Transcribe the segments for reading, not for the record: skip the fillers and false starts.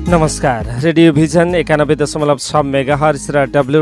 नमस्कार, radio vision 91.6 megahertz र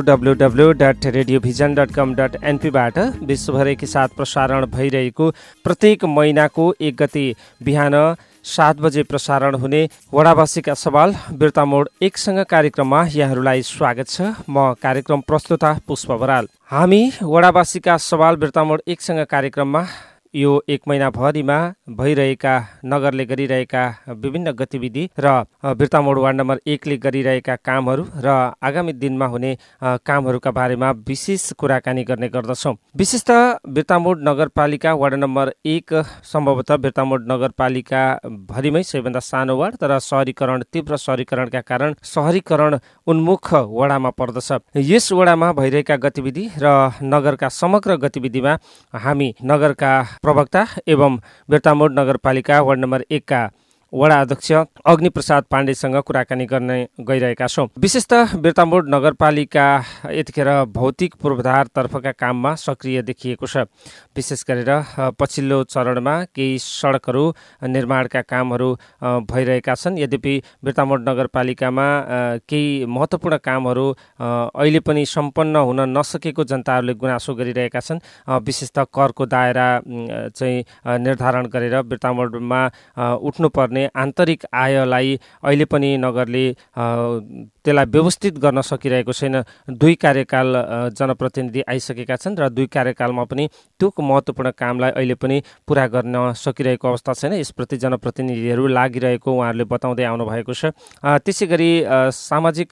www.radiovision.com.np बाट विश्वभर एकैसाथ प्रसारण भइरहेको प्रत्येक महिनाको 1 गते बिहान 7 बजे प्रसारण हुने वडावासीका सवाल बिर्तामोड 1 सँग कार्यक्रममा यहाँहरूलाई स्वागत छ। म कार्यक्रम प्रस्तुता पुष्प बराल। हामी वडावासीका सवाल बिर्तामोड 1 सँग कार्यक्रममा यो 1 महिनाभरिमा भइरहेका नगरले गरिरहेका विभिन्न गतिविधि र बिर्तामोड वार्ड नम्बर 1 ले गरिरहेका कामहरू र आगामी दिनमा हुने कामहरूका बारेमा विशेष कुराकानी गर्ने गर्दछौँ। विशेषतः बिर्तामोड नगरपालिका वार्ड नम्बर 1 सम्भवतः बिर्तामोड नगरपालिका भरिमै सबैभन्दा सानो वार्ड, तर शहरीकरण तीव्र शहरीकरणका कारण शहरीकरण उन्मुख वडामा पर्दछ। यस वडामा भइरहेका गतिविधि र नगरका समग्र गतिविधिमा हामी नगरका प्रवक्ता एवं बिर्तामोड नगरपालिका वार्ड नम्बर 1 का वडा अध्यक्ष अग्निप्रसाद पाण्डेसँग कुराकानी गर्ने गइरहेका छौँ। विशेषतः बिर्तामोड नगरपालिका यतिखेर भौतिक पूर्वाधारतर्फका काममा सक्रिय देखिएको छ। विशेष गरेर पछिल्लो चरणमा केही सडकहरू निर्माणका कामहरू भइरहेका छन्। यद्यपि बिर्तामोड नगरपालिकामा केही महत्त्वपूर्ण कामहरू अहिले पनि सम्पन्न हुन नसकेको जनताहरूले गुनासो गरिरहेका छन्। विशेषतः करको दायरा चाहिँ निर्धारण गरेर बिर्तामोडमा उठ्नुपर्ने आन्तरिक आयलाई अहिले पनि नगरले त्यसलाई व्यवस्थित गर्न सकिरहेको छैन। 2 कार्यकाल जनप्रतिनिधि आइसकेका छन् र 2 कार्यकालमा पनि त्यो महत्त्वपूर्ण कामलाई अहिले पनि पुरा गर्न सकिरहेको अवस्था छैन। यसप्रति जनप्रतिनिधिहरू लागिरहेको उहाँहरूले बताउँदै आउनु भएको छ। त्यसै गरी सामाजिक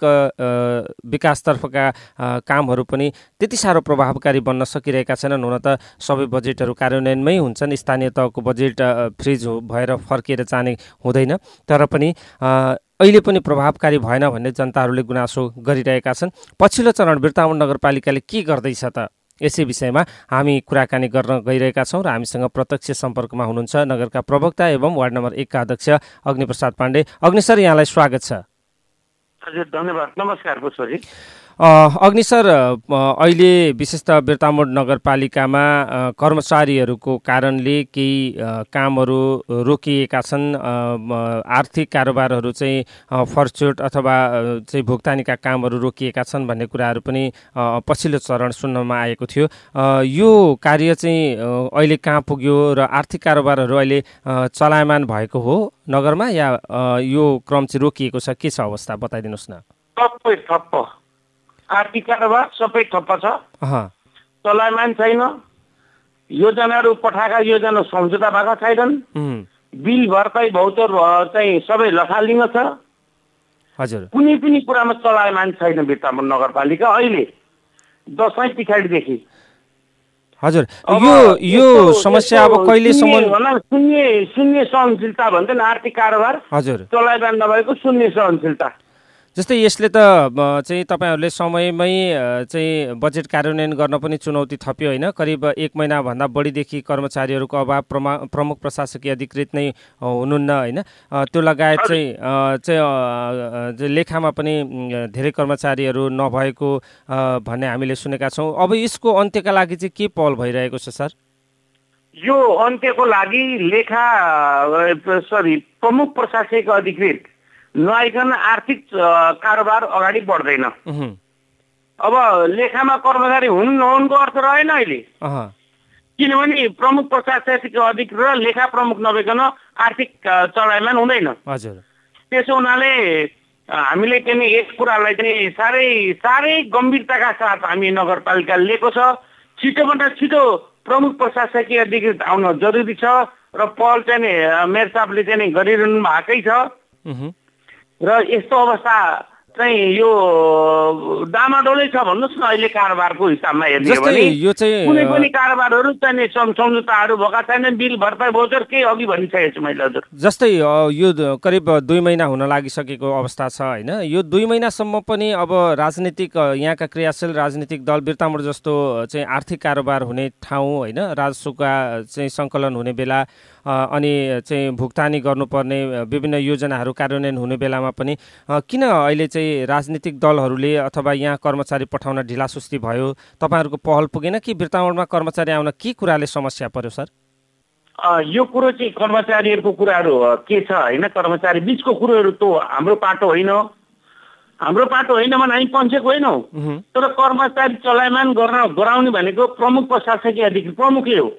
विकासतर्फका कामहरू पनि त्यति साह्रो प्रभावकारी बन्न सकिरहेका छैनन्। हुन त सबै बजेटहरू कार्यान्वयनमै हुन्छन्, स्थानीय तहको बजेट फ्रिज भएर फर्किएर जाने हुँदैन, तर पनि अहिले पनि प्रभावकारी भएन भन्ने जनताहरूले गुनासो गरिरहेका छन्। पछिल्लो चरण बिर्तामोड नगरपालिकाले के गर्दैछ त, यसै विषयमा हामी कुराकानी गर्न गइरहेका छौँ र हामीसँग प्रत्यक्ष सम्पर्कमा हुनुहुन्छ नगरका प्रवक्ता एवं वार्ड नम्बर 1 का अध्यक्ष अग्निप्रसाद पाण्डे। अग्नि सर, यहाँलाई स्वागत छ। हजुर, धन्यवाद। नमस्कार पुष्पजी। अग्नि सर, अहिले विशेषतः बिर्तामोड नगरपालिकामा कर्मचारीहरूको कारणले केही कामहरू रोकिएका छन्। आर्थिक कारोबारहरू चाहिँ फर्चोट अथवा चाहिँ भुक्तानीका कामहरू रोकिएका छन् भन्ने कुराहरू पनि पछिल्लो चरण सुन्नमा आएको थियो। यो कार्य चाहिँ अहिले कहाँ पुग्यो र आर्थिक कारोबारहरू अहिले चलायमान भएको हो नगरमा, या यो क्रम चाहिँ रोकिएको छ? के छ अवस्था, बताइदिनुहोस् न। सबै ठप्प, आर्थिक कारोबार सबै ठप्प छ, चलायमान छैन। योजनाहरू पठाएका योजना सम्झौता भएका छैनन्। बिल भर्खै भौचर चाहिँ सबै लथालिङ्ग छ। हजुर, कुनै पनि कुरामा चलायमान छैन बिर्तामोड नगरपालिका अहिले दशैं पछाडिदेखि। हजुर, यो समस्या अब कहिलेसम्म? शून्य सहनशीलता भन्छन् आर्थिक कारोबार। हजुर, चलायमान नभएको शून्य सहनशीलता। जस्तै यसले त चाहिँ तपाईँहरूले समयमै चाहिँ बजेट कार्यान्वयन गर्न पनि चुनौती थप्यो होइन? करिब 1 महिनाभन्दा बढीदेखि कर्मचारीहरूको अभाव, प्रमुख प्रशासकीय अधिकृत नै हुनुहुन्न होइन? त्यो लगायत चाहिँ लेखामा पनि धेरै कर्मचारीहरू नभएको भन्ने हामीले सुनेका छौँ। अब यसको अन्त्यका लागि चाहिँ के पहल भइरहेको छ सर? यो अन्त्यको लागि प्रमुख प्रशासकीय अधिकृत नआइकन आर्थिक कारोबार अगाडि बढ्दैन। अब लेखामा कर्मचारी हुनु नहुनुको अर्थ रहेन अहिले, किनभने प्रमुख प्रशासकीय अधिकृत र लेखा प्रमुख नभइकन आर्थिक चलायमान हुँदैन। हजुर, त्यसो हुनाले हामीले चाहिँ यस कुरालाई चाहिँ साह्रै गम्भीरताका साथ हामी नगरपालिकाले लिएको छ। छिटोभन्दा छिटो प्रमुख प्रशासकीय अधिकृत आउन जरुरी छ र पहल चाहिँ मेयर साहबले चाहिँ गरिरहनु भएकै छ। र यस्तो अवस्था चाहिँ यो डामाडोलै छ भन्नुहोस् न अहिले कारोबारको हिसाबमा हेर्ने हो भने। कुनै पनि कारोबारहरू चाहिँ सम्झौताहरू भएका छैनन्, बिल भर्खर भोचर केही अघि भनिसकेको छु मैले। हजुर, जस्तै यो करिब 2 महिना हुन लागिसकेको अवस्था छ होइन? यो 2 महिनासम्म पनि अब राजनीतिक यहाँका क्रियाशील राजनीतिक दल बिर्तामोड जस्तो चाहिँ आर्थिक कारोबार हुने ठाउँ होइन, राजस्वका चाहिँ सङ्कलन हुने बेला अनि चाहिँ भुक्तानी गर्नुपर्ने विभिन्न योजनाहरू कार्यान्वयन हुने बेलामा पनि किन अहिले चाहिँ राजनीतिक दलहरूले अथवा यहाँ कर्मचारी पठाउन ढिलासुस्ती भयो? तपाईँहरूको पहल पुगेन कि बिर्तामोडमा कर्मचारी आउन के कुराले समस्या पर्यो सर? यो कुरो चाहिँ कर्मचारीहरूको कुराहरू के छ होइन, कर्मचारी बिचको कुरोहरू त हाम्रो पाटो होइन, हाम्रो पाटो होइन भने हामी पञ्चेको होइनौँ। तर कर्मचारी चलायमान गराउने भनेको प्रमुख प्रशासकीय अधिकारी प्रमुखले हो।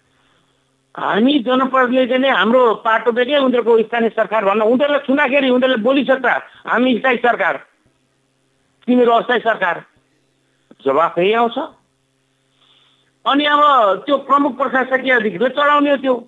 हामी जनप्रतिनिधिले नै हाम्रो पाटो बेगे उनीहरूको स्थानीय सरकार भन्न, उनीहरूलाई छुँदाखेरि उनीहरूले बोलिसक्दा हामी स्थायी सरकार, तिमीहरू अस्थायी सरकार, जवाफ यही आउँछ। अनि अब त्यो प्रमुख प्रशासकीय अधिकारीले चलाउने हो त्यो।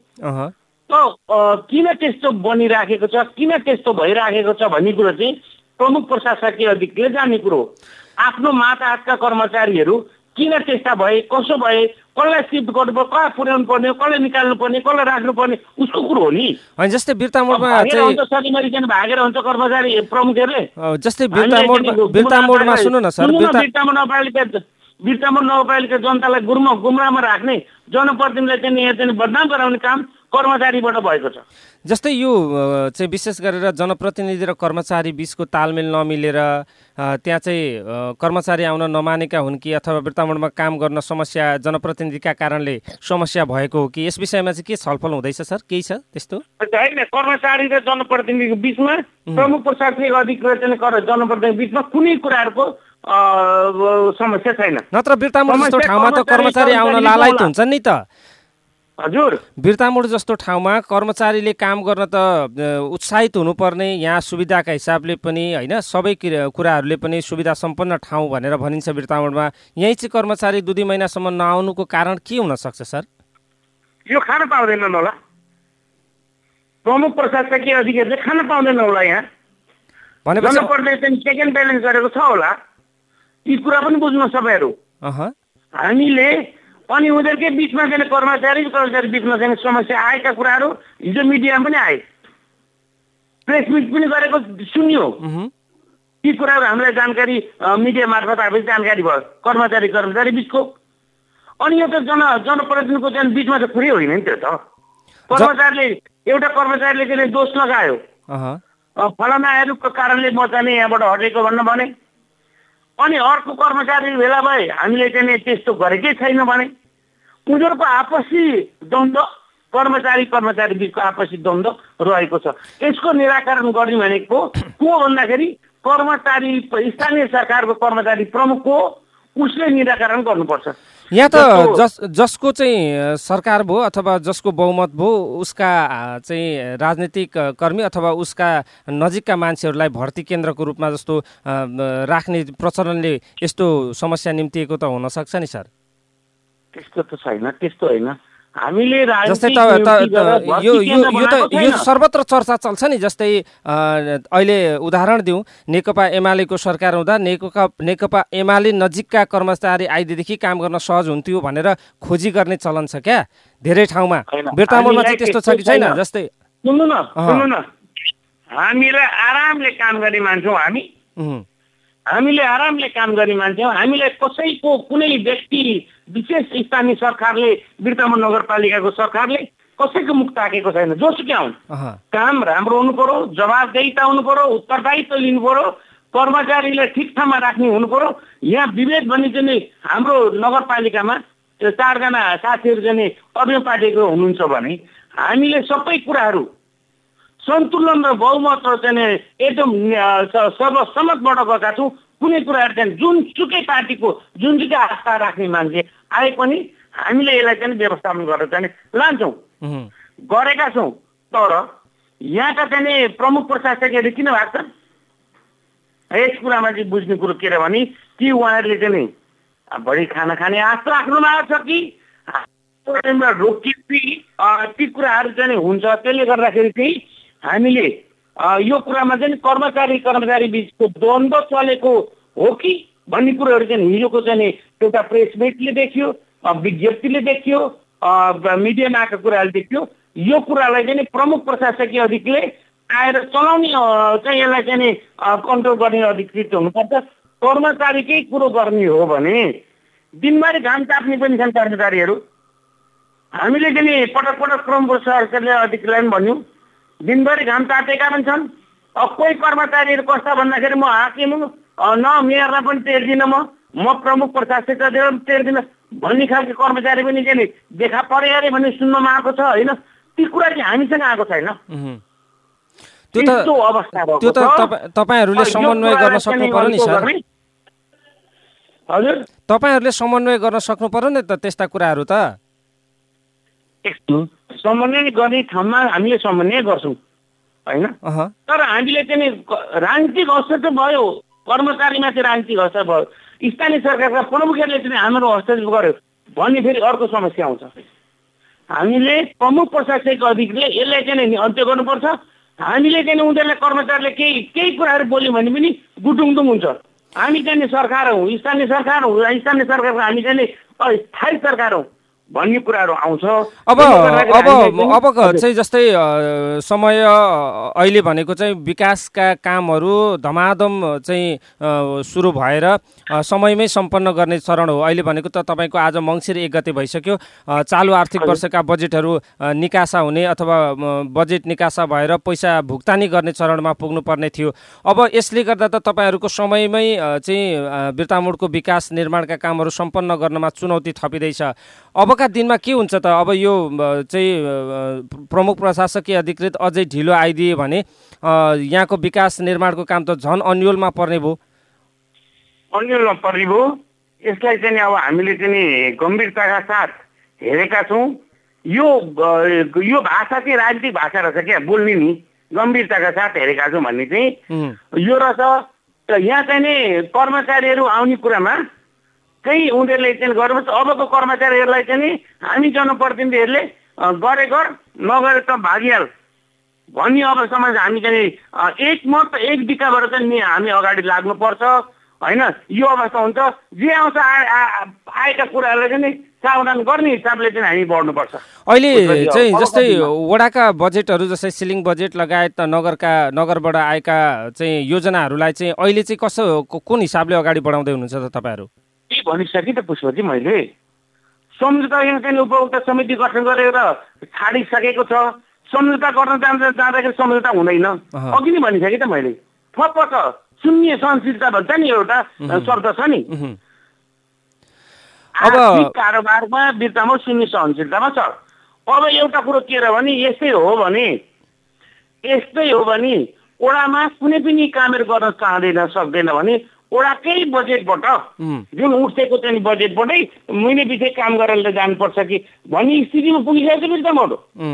किन त्यस्तो बनिराखेको छ, किन त्यस्तो भइराखेको छ भन्ने कुरो चाहिँ प्रमुख प्रशासकीय अधिकारीले जान्ने कुरो हो। आफ्नो माताहतका कर्मचारीहरू किन त्यस्ता भए, कसो भए, कसलाई सिफ्ट गर्नुपर्ने, कहाँ पुर्याउनु पर्ने, कसलाई निकाल्नु पर्ने, कसलाई राख्नुपर्ने, उसको कुरो हो नि। जस्तै बिर्तामोडमा भागेर हुन्छ कर्मचारी प्रमुखहरूले। जस्तै बिर्तामोडमा सुन्नु न सर, बिर्तामोड नगरपालिका जनतालाई गुमराहमा राख्ने, जनप्रतिनिधिलाई चाहिँ यहाँ चाहिँ बदनाम गराउने काम कर्मचारीबाट भएको छ। जस्तै यो चाहिँ विशेष गरेर जनप्रतिनिधि र कर्मचारी बीचको तालमेल नमिलेर त्यहाँ चाहिँ कर्मचारी आउन नमानेका हुन् कि अथवा बिर्तामोडमा काम गर्न समस्या जनप्रतिनिधिका कारणले समस्या भएको हो कि, यस विषयमा चाहिँ के छलफल हुँदैछ सर? केही छ त्यस्तो? होइन, कर्मचारी र जनप्रतिनिधिको बिचमा प्रमुख प्रशासनिक अधिकारी चाहिँ जनप्रतिनिधिको बिचमा कुनै कुराहरूको समस्या छैन। नत्र बिर्तामोड जस्तो ठाउँमा त कर्मचारी आउन लालायत हुन्छन् नि त। हजुर, बिर्तामोड जस्तो ठाउँमा कर्मचारीले काम गर्न त उत्साहित हुनुपर्ने, यहाँ सुविधाका हिसाबले पनि होइन, सबै कुराहरूले पनि सुविधा सम्पन्न ठाउँ भनेर भनिन्छ बिर्तामोडमा। यहीँ चाहिँ कर्मचारी 2 महिनासम्म नआउनुको कारण के हुन सक्छ सर? यो खान पाउँदैनन् होला, प्रमुख प्रशासकीय अधिकारीले खान पाउँदैन होला। यहाँ भन्नुपर्ने चेक एन्ड ब्यालेन्स गरेको छ होला, यी कुरा पनि बुझ्नु सबैहरू। हामीले अनि उनीहरूकै बिचमा चाहिँ कर्मचारी बिचमा चाहिँ समस्या आएका कुराहरू हिजो मिडियामा पनि आए, प्रेस मिट पनि गरेको सुन्यो। ती कुराहरू हामीलाई जानकारी मिडिया मार्फत हामीले जानकारी भयो कर्मचारी बिचको। अनि यो त जनप्रतिनिधिको चाहिँ बिचमा त कुरै होइन नि त्यो त। कर्मचारीले एउटा कर्मचारीले चाहिँ दोष लगायो, फलानाहरूको कारणले म चाहिँ यहाँबाट हटेको भन्ने, अनि अर्को कर्मचारी भेला भए हामीले चाहिँ त्यस्तो गरेकै छैन भने उनीहरूको आपसी द्वन्द्व, कर्मचारी बिचको आपसी द्वन्द्व रहेको छ। यसको निराकरण गर्ने भनेको को भन्दाखेरि कर्मचारी स्थानीय सरकारको कर्मचारी प्रमुख को, उसले निराकरण गर्नुपर्छ। यहाँ त जसको चाहिँ सरकार भयो अथवा जसको बहुमत भयो उसका चाहिँ राजनीतिक कर्मी अथवा उसका नजिकका मान्छेहरूलाई भर्ती केन्द्रको रूपमा जस्तो राख्ने प्रचलनले यस्तो समस्या निम्तिएको त हुन सक्छ नि सर? त्यस्तो त छैन, त्यस्तो होइन। हामीले जस्तै यो सर्वत्र चर्चा चल्छ नि। जस्तै अहिले उदाहरण दिउँ, नेकपा एमालेको सरकार हुँदा नेकपा एमाले नजिकका कर्मचारी आइदिएदेखि काम गर्न सहज हुन्थ्यो भनेर खोजी गर्ने चलन छ क्या धेरै ठाउँमा। बिर्तामोडमा चाहिँ त्यस्तो छ कि छैन? जस्तै सुन्नु न, हामीलाई आरामले काम गर्ने मान्छे हौ, हामीले आरामले काम गर्ने मान्छे हौ। हामीलाई कसैको कुनै व्यक्ति विशेष स्थानीय सरकारले, बिर्तामोड नगरपालिकाको सरकारले कसैको मुख ताकेको छैन। जोसुकै हुन्, काम राम्रो हुनु पर्यो, जवाबदेहिता हुनु पर्यो, उत्तरदायित्व लिनु पर्यो, कर्मचारीलाई ठिक ठाउँमा राख्ने हुनु पर्यो। यहाँ विभेद भन्ने चाहिँ हाम्रो नगरपालिकामा 4 जना साथीहरू चाहिँ अन्य पार्टीको हुनुहुन्छ भने हामीले सबै कुराहरू सन्तुलन र बहुमत चाहिँ एकदम सर्वसम्मतबाट गएका छौँ। कुनै कुराहरू चाहिँ जुनसुकै पार्टीको जुनसुकै आस्था राख्ने मान्छे आए पनि हामीले यसलाई चाहिँ व्यवस्थापन गरेर चाहिँ लान्छौँ, गरेका छौँ। तर यहाँका चाहिँ प्रमुख प्रशासकहरू किन भएको छन्? यस कुरामा चाहिँ बुझ्ने कुरो के र भने कि उहाँहरूले चाहिँ बढी खाना खाने आश राख्नुमा आएको छ कि रोकिए ती कुराहरू चाहिँ हुन्छ। त्यसले गर्दाखेरि चाहिँ हामीले यो कुरामा चाहिँ कर्मचारी बिचको द्वन्द्व चलेको हो कि भन्ने कुरोहरू चाहिँ हिजोको चाहिँ एउटा प्रेस मिटले देखियो, विज्ञप्तिले देखियो, मिडियामा आएको कुराहरू देखियो। यो कुरालाई चाहिँ प्रमुख प्रशासकीय अधिकारीले आएर चलाउने चाहिँ यसलाई चाहिँ कन्ट्रोल गर्ने अधिकृत हुनुपर्छ। कर्मचारीकै कुरो गर्ने हो भने दिनभरि घाम ताप्ने पनि छन् कर्मचारीहरू। हामीले चाहिँ पटक प्रमुख प्रशासकीय अधिकारीलाई पनि भन्यौँ, दिनभरि घाम तातेका पनि छन्। कोही कर्मचारीहरू कस्ता भन्दाखेरि म हाकिम न मेयरलाई पनि तेर्दिनँ, म प्रमुख प्रशासक तेर्दिनँ। भन्ने खालको कर्मचारी पनि चाहिँ नि देखा परे अरे भन्ने सुन्नमा आएको छ होइन। ती कुरा चाहिँ हामीसँग आएको छैन। त्यो त तपाईहरुले समन्वय गर्न सक्नु पर्यो नि सर। हजुर तपाईहरुले समन्वय गर्न सक्नु पर्यो नि त त्यस्ता कुराहरु त। समन्वय गर्ने ठाउँमा हामीले समन्वय गर्छौँ होइन। तर हामीले चाहिँ राजनीतिक असर त भयो, कर्मचारीमा चाहिँ राजनीतिक असर भयो, स्थानीय सरकारका प्रमुखहरूले चाहिँ हाम्रो हस्तक्षेप गर्यो भन्ने फेरि अर्को समस्या आउँछ। हामीले प्रमुख प्रशासनिक अधिकारीले यसलाई चाहिँ अन्त्य गर्नुपर्छ। हामीले चाहिँ उनीहरूलाई कर्मचारीले केही कुराहरू बोल्यो भने पनि गुटुङदुङ हुन्छ। हामी चाहिँ सरकार हौँ, स्थानीय सरकार हौँ, स्थानीय सरकारको हामी चाहिँ स्थायी सरकार हौँ भन्ने कुराहरू आउँछ। अब चाहिँ जस्तै समय अहिले भनेको चाहिँ विकासका कामहरू धमाधम चाहिँ सुरु भएर समयमै सम्पन्न गर्ने चरण हो। अहिले भनेको त तपाईँको आज मङ्सिर 1 गते भइसक्यो। चालु आर्थिक वर्षका बजेटहरू निकासा हुने अथवा बजेट निकासा भएर पैसा भुक्तानी गर्ने चरणमा पुग्नुपर्ने थियो। अब यसले गर्दा त तपाईँहरूको समयमै चाहिँ बिर्तामोडको विकास निर्माणका कामहरू सम्पन्न गर्नमा चुनौती थपिँदैछ। अबका दिनमा के हुन्छ त? अब यो चाहिँ प्रमुख प्रशासकीय अधिकृत अझै ढिलो आइदिए भने यहाँको विकास निर्माणको काम त झन् अन्यलमा पर्ने भयो। अन्यलमा पर्ने भयो। यसलाई चाहिँ अब हामीले चाहिँ गम्भीरताका साथ हेरेका छौँ। यो भाषा चाहिँ राजनीतिक भाषा रहेछ क्या, बोल्ने नि गम्भीरताका साथ हेरेका छौँ भन्ने चाहिँ यो रहेछ। यहाँ चाहिँ नि कर्मचारीहरू आउने कुरामा केही उनीहरूले चाहिँ गर्नुपर्छ। अबको कर्मचारीहरूलाई चाहिँ नि हामी जनप्रतिनिधिहरूले गरे गर नगरे त भागिहाल भन्ने अबसम्म हामी चाहिँ एकमत एक दिशाबाट चाहिँ नि हामी अगाडि लाग्नुपर्छ होइन। यो अवस्था हुन्छ। जे आउँछ आएका कुराहरूलाई चाहिँ सावधान गर्ने हिसाबले चाहिँ हामी बढ्नुपर्छ। अहिले चाहिँ जस्तै वडाका बजेटहरू जस्तै सिलिङ बजेट लगायत नगरबाट आएका चाहिँ योजनाहरूलाई चाहिँ अहिले चाहिँ कुन हिसाबले अगाडि बढाउँदै हुनुहुन्छ त तपाईँहरू? के भनिसकेँ त पुष्पजी, मैले सम्झौता यहाँ चाहिँ उपभोक्ता समिति गठन गरेर छाडिसकेको छ। सम्झौता गर्न जाँदाखेरि सम्झौता हुँदैन। अघि नै भनिसकेँ त मैले। थप छ शून्य सहनशीलता भन्छ नि एउटा शब्द छ नि। आर्थिक कारोबारमा बिर्तामोड शून्य सहनशीलतामा छ। अब एउटा कुरो के र भने यस्तै हो भने ओडामा कुनै पनि कामहरू गर्न चाहँदैन सक्दैन भने ओडाकै बजेटबाट जुन उठेको चाहिँ बजेटबाटै महिने पछि काम गरेर जानुपर्छ कि भन्ने स्थितिमा पुगिसकेको छ बिर्तामोड।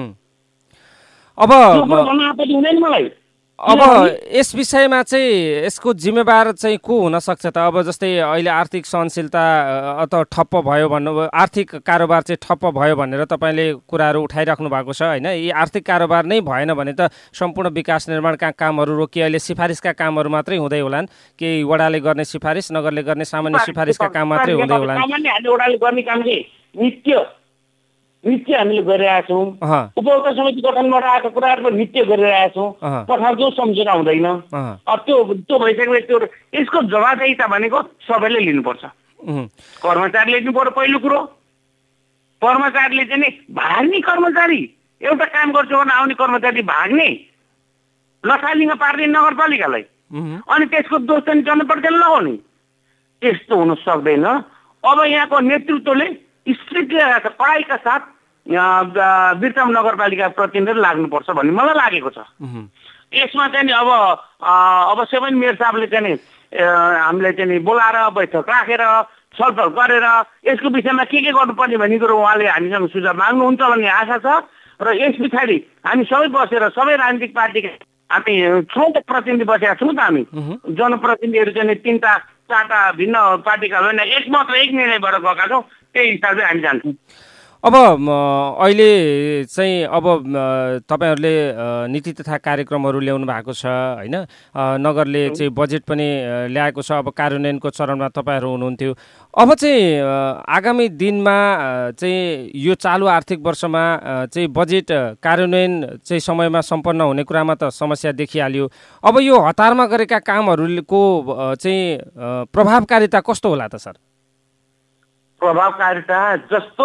अब हुँदैन मलाई। अब यस विषयमा चाहिँ यसको जिम्मेवार चाहिँ को हुन सक्छ त? अब जस्तै अहिले आर्थिक सहनशीलता अथवा ठप्प भयो भन्नु, आर्थिक कारोबार चाहिँ ठप्प भयो भनेर तपाईँले कुराहरू उठाइराख्नु भएको छ होइन। यी आर्थिक कारोबार नै भएन भने त सम्पूर्ण विकास निर्माणका कामहरू रोकिए अहिले सिफारिसका कामहरू मात्रै हुँदै होलान्। केही वडाले गर्ने सिफारिस, नगरले गर्ने सामान्य सिफारिसका काम मात्रै हुँदै होलान्। वडाले गर्ने काम चाहिँ नित्य हामीले गरिरहेका छौँ। उपभोक्ता समिति गठनबाट आएको कुराहरू नित्य गरिरहेका छौँ। पठाउँछौँ, सम्झौता हुँदैन। त्यो भइसकेपछि त्यो यसको जवाबदेहिता भनेको सबैले लिनुपर्छ। कर्मचारीले लिनु पर्यो। पहिलो कुरो कर्मचारीले चाहिँ नि भाग्ने कर्मचारी, एउटा काम गर्छु भने आउने कर्मचारी भाग्ने लथालिङ्ग पार्ने नगरपालिकालाई, अनि त्यसको दोष चाहिँ जनप्रतिनिधिले लगाउने, त्यस्तो हुन सक्दैन। अब यहाँको नेतृत्वले स्ट्रिक्टली कडाइका साथ बिर्तामोड नगरपालिका प्रतिनिधि लाग्नुपर्छ भन्ने मलाई लागेको छ। यसमा चाहिँ नि अवश्य पनि मेयर साहबले चाहिँ हामीलाई चाहिँ बोलाएर बैठक राखेर छलफल गरेर यसको विषयमा के गर्नुपर्ने भन्ने कुरो उहाँले हामीसँग सुझाव माग्नुहुन्छ भन्ने आशा छ। र यस पछाडि हामी सबै बसेर सबै राजनीतिक पार्टीका हामी छौँ त प्रतिनिधि बसेका छौँ त। हामी जनप्रतिनिधिहरू चाहिँ 3-4टा भिन्न पार्टीका होइन, एकमात्र एक निर्णयबाट गएका छौँ। त्यही हिसाबले हामी जान्छौँ। अब अहिले चाहिँ तपाईँहरूले नीति तथा कार्यक्रमहरू ल्याउनु भएको छ होइन। नगरले चाहिँ बजेट पनि ल्याएको छ। अब कार्यान्वयनको चरणमा तपाईँहरू हुनुहुन्थ्यो। अब चाहिँ आगामी दिनमा चाहिँ यो चालु आर्थिक वर्षमा चाहिँ बजेट कार्यान्वयन चाहिँ समयमा सम्पन्न हुने कुरामा त समस्या देखिहाल्यो। अब यो हतारमा गरेका कामहरूको चाहिँ प्रभावकारिता कस्तो होला त सर? प्रभावकारिता जस्तो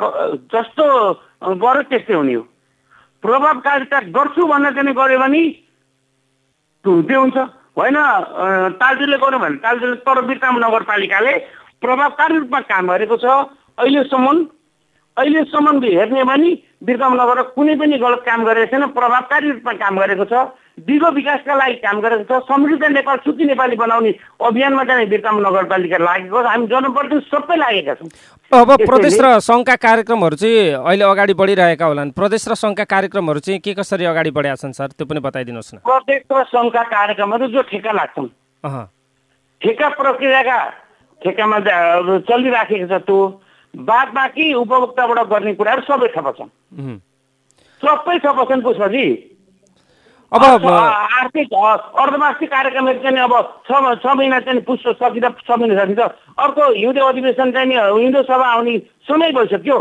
गर्यो त्यस्तै हुने हो। प्रभावकारिता गर्छु भनेर चाहिँ गऱ्यो भने हुँदै हुन्छ होइन। तालजुले गर्यो भने तालजुले, तर बिर्तामोड नगरपालिकाले प्रभावकारी रूपमा काम गरेको छ। अहिलेसम्म हेर्ने भने बिर्ताम नगर कुनै पनि गलत काम गरेको छैन, प्रभावकारी रूपमा काम गरेको छ, दिगो विकासका लागि काम गरेको छ, समृद्ध नेपाल सुखी नेपाली बनाउने अभियानमा चाहिँ बिर्ताम नगरपालिका लागेको छ। हामी जनप्रतिनिधि सबै लागेका छौँ। अब प्रदेश र सङ्घका कार्यक्रमहरू चाहिँ अहिले अगाडि बढिरहेका होलान्। प्रदेश र सङ्घका कार्यक्रमहरू चाहिँ के कसरी अगाडि बढेका छन् सर, त्यो पनि बताइदिनुहोस् न। प्रदेश र सङ्घका कार्यक्रमहरू जो ठेका लाग्छन्, ठेका प्रक्रियाका ठेकामा चलिराखेको छ, त्यो बाद बाँकी उपभोक्ताबाट गर्ने कुराहरू सबै ठप्प छन्, सबै ठप्प छन्। पुष्पजी अब आर्थिक अर्धवार्षिक कार्यक्रमहरू चाहिँ अब 6 महिना चाहिँ पुष्प सकिँदा 6 महिना सकिन्छ, अर्को हिउँदे अधिवेशन चाहिँ हिउँदे सभा आउने समय भइसक्यो।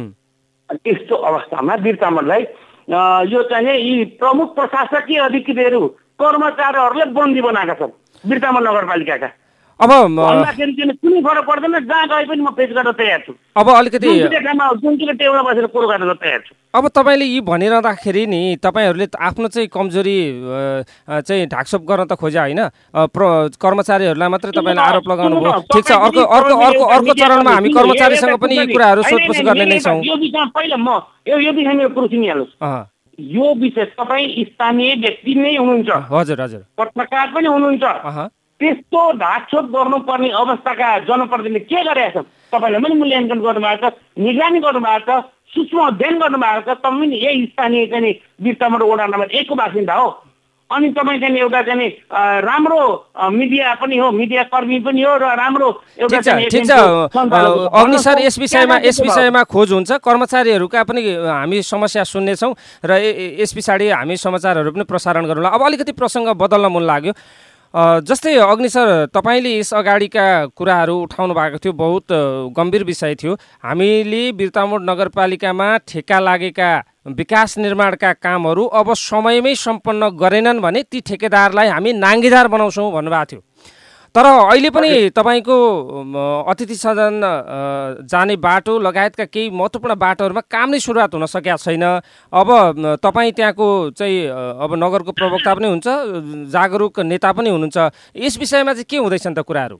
त्यस्तो अवस्थामा बिर्तामलाई यो चाहिँ यी प्रमुख प्रशासकीय अधिकारीहरू कर्मचारीहरूले बन्दी बनाएका छन् बिर्ताम नगरपालिकाका। अब भन्दाखेरि चाहिँ कुनै फरक पर्दैन, जहाँ गए पनि म पेश गर्न तयार छु। अब अलिकति जुनसुकै टेबलमा बसेर कुरो गर्न तयार छु। अब तपाईँले यी भनिरहँदाखेरि नि तपाईँहरूले आफ्नो चाहिँ कमजोरी चाहिँ ढाकछोप गर्न त खोजे होइन, कर्मचारीहरूलाई मात्रै तपाईँले आरोप लगाउनु भयो। ठिक छ, अर्को चरणमा हामी कर्मचारीसँग पनि यी कुराहरू सोधपुछ गर्ने नै छौँ। यो विषयमा पहिला म यो विषयमा कुरो सुनिहाल्नुहोस्। यो विषय तपाईँ स्थानीय व्यक्ति नै हुनुहुन्छ, हजुर हजुर, पत्रकार पनि हुनुहुन्छ, त्यस्तो ढाकछोप गर्नुपर्ने अवस्थाका जनप्रतिनिधिले के गरेका छन्? तपाईँले पनि मूल्याङ्कन गर्नुभएको छ, निगरानी गर्नुभएको छ, सूक्ष्म अध्ययन गर्नुभएको छ। तपाईँ पनि यही स्थानीय चाहिँ बिर्ताम वडा नम्बर 1 को बासिन्दा हो, अनि तपाईँ चाहिँ एउटा चाहिँ राम्रो मिडिया पनि हो, मिडिया कर्मी पनि हो, र राम्रो एउटा ठिक छ। अग्नि सर, यस विषयमा खोज हुन्छ, कर्मचारीहरूका पनि हामी समस्या सुन्नेछौँ र यस पछाडि हामी समाचारहरू पनि प्रसारण गरौँला। अब अलिकति प्रसङ्ग बदल्न मन लाग्यो। जस्तै अग्नि सर, तपाईँले यस अगाडिका कुराहरू उठाउनु भएको थियो, बहुत गम्भीर विषय थियो। हामीले बिर्तामोड नगरपालिकामा ठेका लागेका विकास निर्माणका कामहरू अब समयमै सम्पन्न गरेनन् भने ती ठेकेदारलाई हामी नाङ्गेदार बनाउँछौँ भन्नुभएको थियो। तर अहिले पनि तपाईँको अतिथि सदन जाने बाटो लगायतका केही महत्त्वपूर्ण बाटोहरूमा काम नै सुरुवात हुन सकेका छैन। अब तपाईँ त्यहाँको चाहिँ अब नगरको प्रवक्ता पनि हुन्छ, जागरुक नेता पनि हुनुहुन्छ, यस विषयमा चाहिँ के हुँदैछन् त कुराहरू?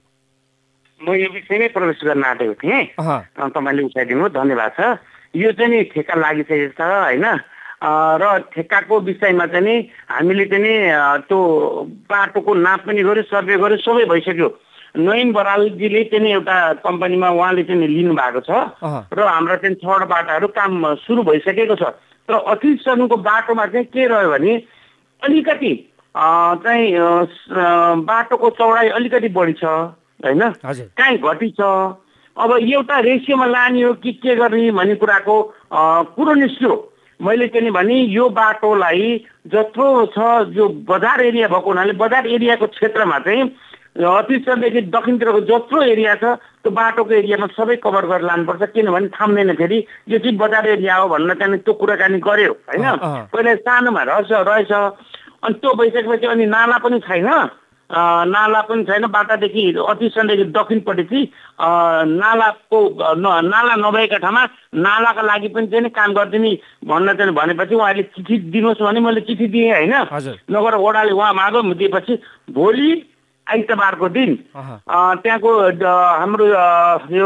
म यो विषयमै प्रवेश गर्न आँटेको थिएँ, तपाईँले उठाइदिनु, धन्यवाद छ। यो चाहिँ नि ठेका लागिसकेको छ होइन, र ठेक्काको विषयमा चाहिँ नि हामीले चाहिँ नि त्यो बाटोको नाप पनि गर्यो, सर्वे गर्यो, सबै भइसक्यो। नयन बरालजीले चाहिँ एउटा कम्पनीमा उहाँले चाहिँ लिनु भएको छ र हाम्रो चाहिँ 6वटा बाटाहरू काम सुरु भइसकेको छ। तर अतिथि सदनको बाटोमा चाहिँ के रह्यो भने अलिकति चाहिँ बाटोको चौडाइ अलिकति बढी छ होइन, काहीँ घटी छ। अब एउटा रेसियोमा लाने हो कि के गर्ने भन्ने कुराको कुरो निस्क्यो। मैले चाहिँ भने यो बाटोलाई जत्रो छ, जो बजार एरिया भएको हुनाले बजार एरियाको क्षेत्रमा चाहिँ अतिशयदेखि दक्षिणतिरको जत्रो एरिया छ त्यो बाटोको एरियामा सबै कभर गरेर लानुपर्छ, किनभने थाम्दैन। फेरि यो चाहिँ बजार एरिया हो भनेर चाहिँ त्यो कुराकानी गर्यो होइन। पहिला सानोमा रहेछ, अनि त्यो भइसकेपछि अनि नाला पनि छैन, बाटादेखि अतिशयदेखि दक्षिणपट्टि चाहिँ नाला नभएका ठाउँमा नालाका लागि पनि चाहिँ काम गरिदिने भन्न चाहिँ भनेपछि उहाँले चिठी दिनुहोस् भने मैले चिठी दिएँ होइन। नगर वडाले उहाँ मागो दिएपछि भोलि आइतबारको दिन त्यहाँको हाम्रो यो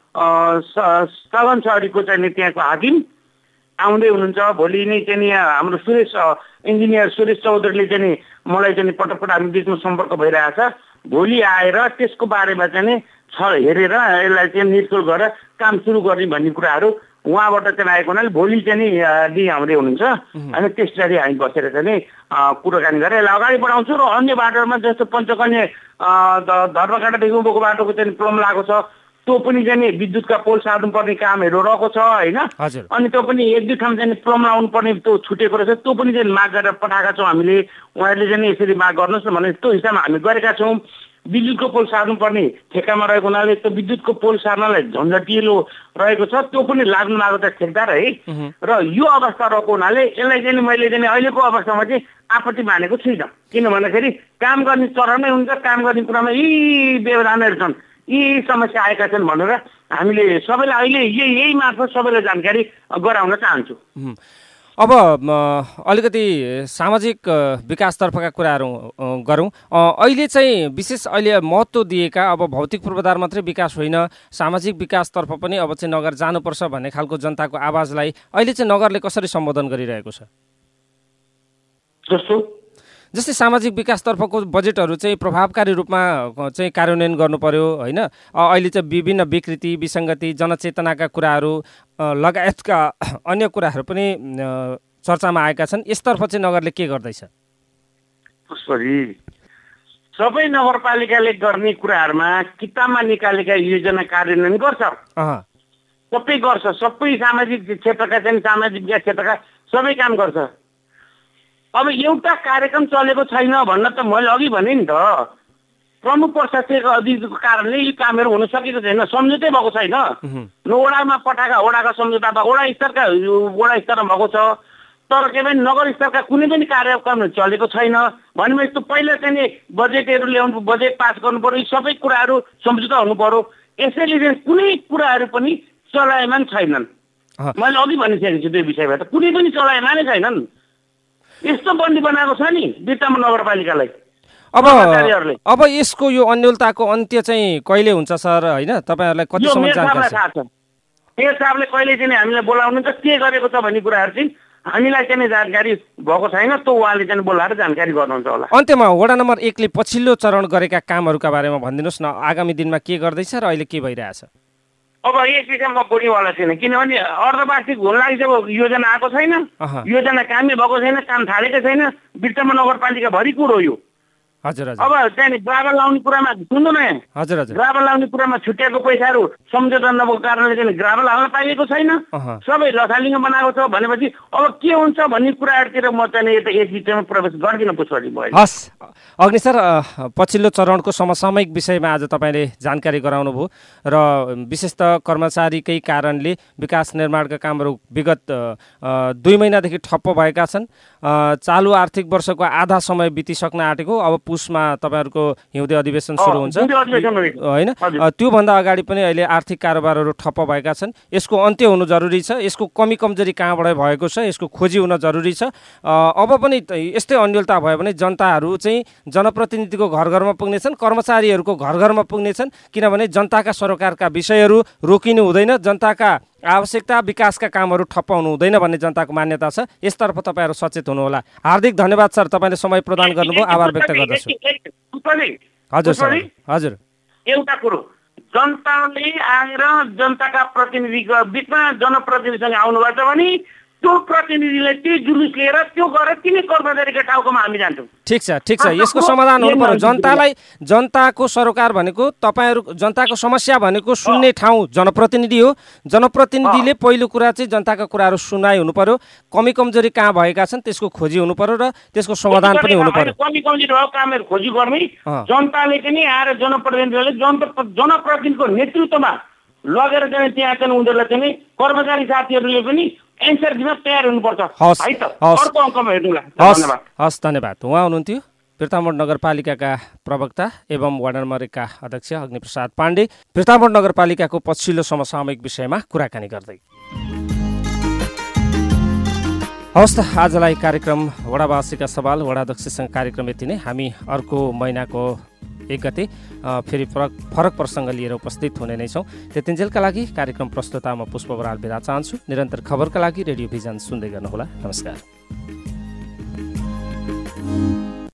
सगन सहरीको चाहिँ त्यहाँको हाकिम आउँदै हुनुहुन्छ। भोलि नै चाहिँ हाम्रो इन्जिनियर सुरेश चौधरीले चाहिँ मलाई चाहिँ पटक हामी बिचमा सम्पर्क भइरहेछ। भोलि आएर त्यसको बारेमा चाहिँ हेरेर यसलाई चाहिँ निर्कुल गरेर काम सुरु गर्ने भन्ने कुराहरू उहाँबाट चाहिँ आएको हुनाले भोलि चाहिँ दि हाम्रै हुनुहुन्छ अनि त्यसरी हामी बसेर चाहिँ कुराकानी गरेर यसलाई अगाडि बढाउँछु। र अन्य बाटोहरूमा जस्तो पञ्चकन्या धर्मकाँडादेखि उँभोको बाटोको चाहिँ प्रब्लम लागेको छ, त्यो पनि चाहिँ विद्युतका पोल सार्नुपर्ने कामहरू रहेको छ होइन। अनि त्यो पनि 1-2 ठाउँ चाहिँ प्रब्लम आउनु पर्ने त्यो छुटेको रहेछ, त्यो पनि चाहिँ माग गरेर पठाएका छौँ हामीले। उहाँहरूले चाहिँ यसरी माग गर्नुहोस् न भने त्यो हिसाबमा हामी गरेका छौँ। विद्युतको पोल सार्नुपर्ने ठेकामा रहेको हुनाले त्यो विद्युतको पोल सार्नलाई झन्झटिलो रहेको छ, त्यो पनि लाग्नु भएको त ठेकदार है। र यो अवस्था रहेको हुनाले यसलाई चाहिँ मैले चाहिँ अहिलेको अवस्थामा चाहिँ आपत्ति मानेको छुइनँ, किन भन्दाखेरि काम गर्ने चरणमै हुन्छ, काम गर्ने कुरामा यी व्यवधानहरू छन्, यी समस्या आएका छन् भनेर हामीले सबैलाई अहिले यही मार्फत सबैलाई जानकारी गराउन चाहन्छु। अब अलिकति सामाजिक विकासतर्फका कुराहरू गरौँ। अहिले चाहिँ विशेष अहिले महत्त्व दिएका अब भौतिक पूर्वाधार मात्रै विकास होइन, सामाजिक विकासतर्फ पनि अब चाहिँ नगर जानुपर्छ भन्ने खालको जनताको आवाजलाई अहिले चाहिँ नगरले कसरी सम्बोधन गरिरहेको छ? जस्तै सामाजिक विकासतर्फको बजेटहरू चाहिँ प्रभावकारी रूपमा चाहिँ कार्यान्वयन गर्नु पर्यो होइन। अहिले चाहिँ विभिन्न विकृति विसङ्गति जनचेतनाका कुराहरू लगायतका अन्य कुराहरू पनि चर्चामा आएका छन्। यसतर्फ चाहिँ नगरले के गर्दैछ? सबै नगरपालिकाले गर्ने कुराहरूमा किताबमा निकालेका योजना कार्यान्वयन गर्छ, सबै गर्छ। सबै सामाजिक क्षेत्रका चाहिँ सामाजिक विकास क्षेत्रका सबै काम गर्छ। अब एउटा कार्यक्रम चलेको छैन भन्न त मैले अघि भने नि त, प्रमुख प्रशासकको अधिकारको कारणले यी कामहरू हुन सकेको छैन, सम्झौतै भएको छैन। वडामा पठाएका वडाका सम्झौता वडा स्तरमा भएको छ, तर के भने नगर स्तरका कुनै पनि कार्यक्रम चलेको छैन। भनेपछि त पहिला चाहिँ बजेटहरू ल्याउनु, बजेट पास गर्नु पर्यो, यी सबै कुराहरू सम्झौता हुनु पर्यो। यसैले चाहिँ कुनै कुराहरू पनि चलायमान छैनन्। मैले अघि भनिसकेको छु, त्यो विषयमा त कुनै पनि चलायमानै छैनन्। यस्तो बन्दी बनाएको छ नि बिर्तामोड नगरपालिकालाई। अब यसको यो अन्यलताको अन्त्य चाहिँ कहिले हुन्छ सर होइन? तपाईँहरूलाई कतिसम्म जानकारी छ? मेयर साहबले कहिले चाहिँ हामीलाई बोलाउनु त के गरेको छ भन्ने कुराहरू चाहिँ हामीलाई चाहिँ जानकारी भएको छैन। त्यो उहाँले चाहिँ बोलाएर जानकारी गर्नुहुन्छ होला। अन्त्यमा वडा नम्बर 1 ले पछिल्लो चरण गरेका कामहरूका बारेमा भनिदिनुहोस् न। आगामी दिनमा के गर्दैछ र अहिले के भइरहेछ? अब यस विषयमा म बोल्नेवाला छैन, किनभने अर्धवार्षिक हुन लागि चाहिँ योजना आएको छैन, योजना कामै भएको छैन, काम थालेको छैन। बिर्तामोड नगरपालिकाभरि कुरो यो। हजुर अब चाहिँ ग्राभल लाउने कुरामा सुन्नु न, ग्राभल लाउने कुरामा छुट्याएको पैसाहरू सम्झौता नभएको कारणले चाहिँ ग्राभल हाल्न पाइएको छैन, सबै लथालिङ्ग बनाएको छ। भनेपछि अब के हुन्छ भन्ने कुराहरूतिर म चाहिँ यस विषयमा प्रवेश गर्दिनँ। पुष्पजी भयो। हस् अग्नि सर, पछिल्लो चरणको समसामयिक विषयमा आज तपाईँले जानकारी गराउनु भयो र विशेष त कर्मचारीकै कारणले विकास निर्माणका कामहरू विगत 2 महिनादेखि ठप्प भएका छन्। चालु आर्थिक वर्षको आधा समय बितिसक्न आँटेको। अब पुसमा तपाईँहरूको हिउँदे अधिवेशन सुरु हुन्छ होइन? त्योभन्दा अगाडि पनि अहिले आर्थिक कारोबारहरू ठप्प भएका छन्। यसको अन्त्य हुनु जरुरी छ। यसको कमी कमजोरी कहाँबाट भएको छ यसको खोजी हुन जरुरी छ। अब पनि यस्तै अन्यलता भयो भने जनताहरू चाहिँ जनप्रतिनिधिको घर घरमा पुग्नेछन्, कर्मचारीहरूको घर घरमा पुग्नेछन्। किनभने जनताका सरकारका विषयहरू रोकिनु हुँदैन, जनताका आवश्यकता विकासका कामहरू ठप्प हुनु हुँदैन भन्ने जनताको मान्यता छ। यसतर्फ तपाईँहरू सचेत हुनुहोला। हार्दिक धन्यवाद सर, तपाईँले समय प्रदान गर्नुभयो, आभार व्यक्त गर्दछु। हजुर सर। हजुर, एउटा कुरो, जनताले आएर जनताका प्रतिनिधिको बिचमा जनप्रतिनिधिसँग आउनुभएको छ भने त्यो प्रतिनिधिले त्यो जुलुस लिएर त्यो गरेर तिनै कर्मचारीका टाउकोमा हामी जान्छौँ। ठिक छ। यसको समाधान हुनु पर्यो। जनताको सरकार भनेको तपाईँहरू, जनताको समस्या भनेको सुन्ने ठाउँ जनप्रतिनिधि हो। जनप्रतिनिधिले पहिलो कुरा चाहिँ जनताका कुराहरू सुनाइ हुनु पर्यो। कमी कमजोरी कहाँ भएका छन् त्यसको खोजी हुनु पर्यो र त्यसको समाधान पनि हुनु पर्यो। कमी कमजोरी भएको कामहरू खोजी गर्ने जनताले पनि आएर जनप्रतिनिधिले जनप्रतिनिधिको नेतृत्वमा लगेर चाहिँ त्यहाँ चाहिँ उनीहरूलाई चाहिँ कर्मचारी साथीहरूले पनि एन्सर दिन तयार हुनुपर्छ है त। अर्को अङ्कमा हेर्नुला। हस्, धन्यवाद। उहाँ हुनुहुन्थ्यो बिर्तामोड नगरपालिकाका प्रवक्ता एवं वार्ड नम्बर 1 का अध्यक्ष अग्निप्रसाद पाण्डे, बिर्तामोड नगरपालिकाको पछिल्लो समसामयिक विषयमा कुराकानी गर्दै। हवस् त, आजलाई कार्यक्रम वडावासीका सवाल वडाध्यक्षसँग कार्यक्रम यति नै। हामी अर्को महिनाको 1 गते फेरि फरक प्रसङ्ग लिएर उपस्थित हुने नै छौँ। त्यतिन्जेलका लागि कार्यक्रम प्रस्तुतामा पुष्प बराल बिदा चाहन्छु। निरन्तर खबरका लागि रेडियो भिजन सुन्दै गर्नुहोला। नमस्कार।